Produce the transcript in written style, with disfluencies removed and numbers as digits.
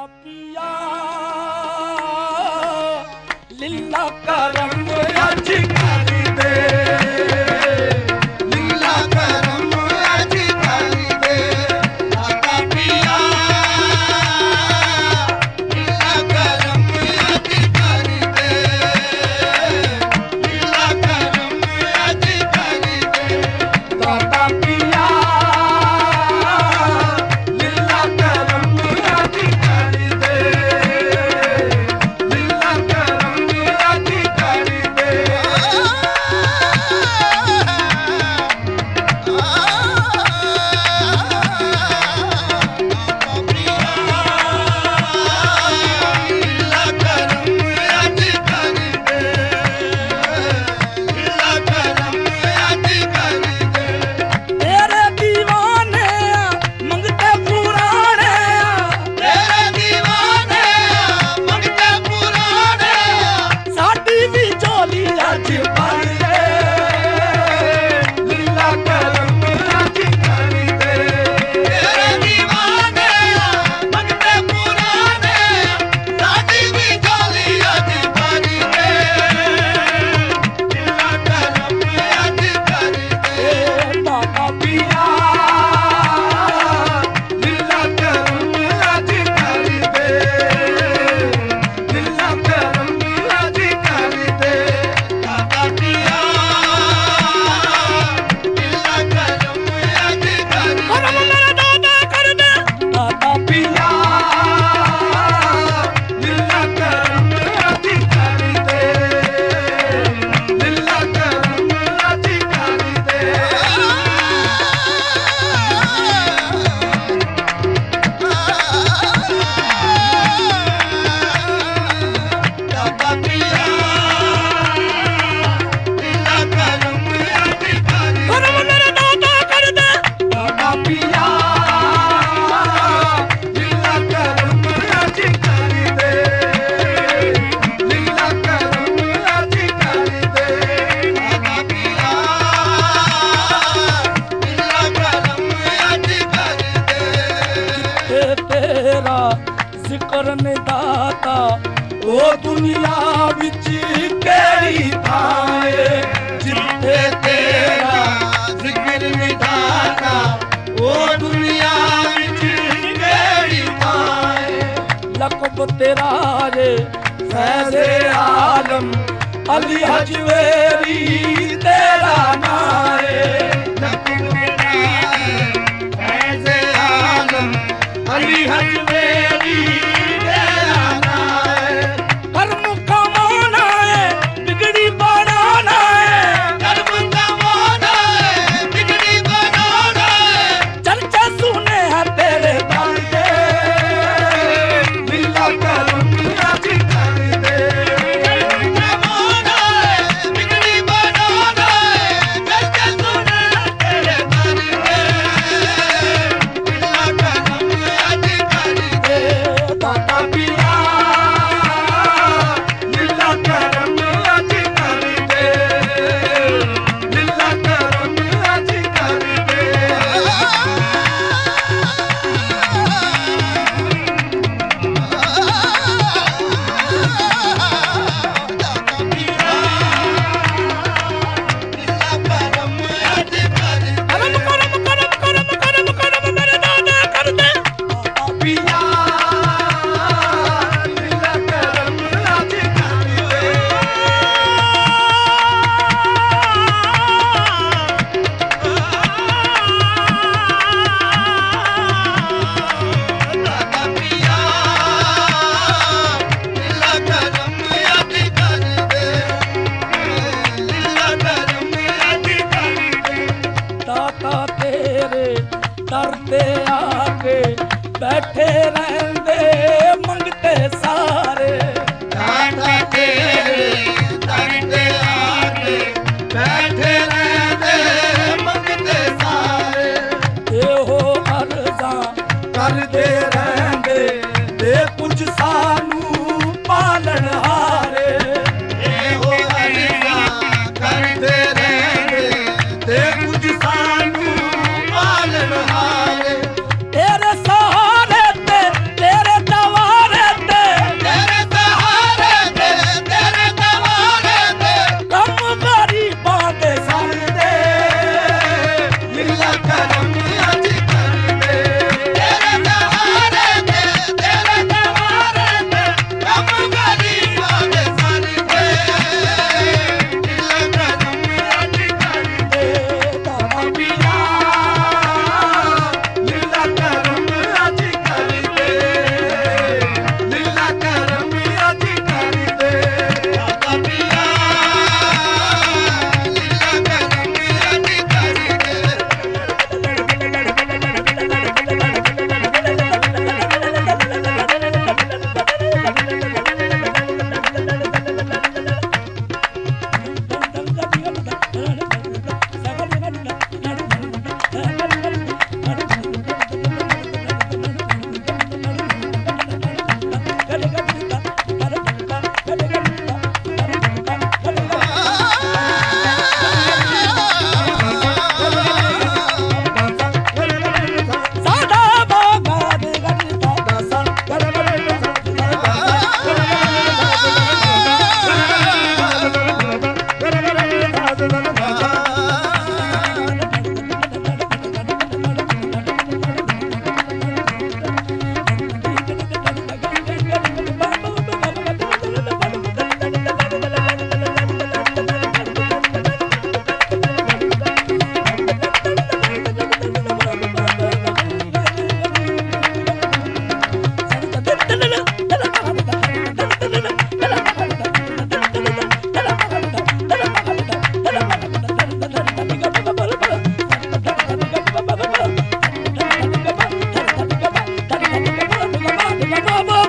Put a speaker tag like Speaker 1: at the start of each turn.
Speaker 1: पिया लीला करम अज कर दे, लीला करम अज कर दे दाता पिया, लीला करम अज कर दे, लीला करम अज कर दे दाता पिया, लीला करम अज कर दे, लीला करम अज कर दे। तेरे दीवाने मंगते पुराने, तेरे दीवाने मंगते पुराने साडी भी झोली अज भर दे, लीला करम अज कर दे, तेरे दीवाने मंगते पुराने साडी भी झोली अज भर दे, लीला करम अज कर दे दाता पिया, लीला करम अज कर दे, लीला करम अज कर दे दाता पिया, लीला करम अज कर दे, करम मेरा दाता कर दे दाता पिया, लीला करम अज कर दे, लीला करम अज कर दे। दाता पिया लीला करम अज कर दे, करम मेरा दाता कर दे दाता पिया, लीला करम अज कर दे, लीला करम अज कर दे दाता पिया, लीला करम अज कर दे। तेरा जिक्र ने दाता ओ दुनिया विच केड़ी थां है, जिथे तेरा जिक्र ने दाता ओ दुनिया विच केड़ी थां है, लक़ब तेरा रे फैज़े आलम अली हजवेरी तेरा नाम है, लक़ब तेरा रे फैज़े आलम अली हजवेरी तेरा नाम है, कर्म कमाना है बिगड़ी बनाना है, कर्म कमाना है बिगड़ी बनाना है, चर्चा सुने हैं तेरे दर के, लीला करम अज कर दे, कर्म कमाना है बिगड़ी बनाना है, चर्चा सुने हैं तेरे दर के, लीला करम अज कर दे दाता पिया, लीला करम अज कर दे, लीला करम अज कर दे। दाता पिया लीला करम अज कर दे, करम करम करम करम करम करम मेरे दाता कर दे दाता पिया, लीला करम अज कर दे। दाता पिया लीला करम अज कर दे, लीला करम अज कर दे दाता तेरे दर ते आके बैठे रहंदे मंगते सारे, दाता तेरे दर ते आके बैठे रहंदे मंगते सारे, एहो अर्ज़ां करदे रहंदे दे कुछ सानू पालन हारे, एहो अर्ज़ां करदे रहंदे दे कुछ सानू पालन हारे, तेरे सहारे ते तेरे दवा
Speaker 2: बाबा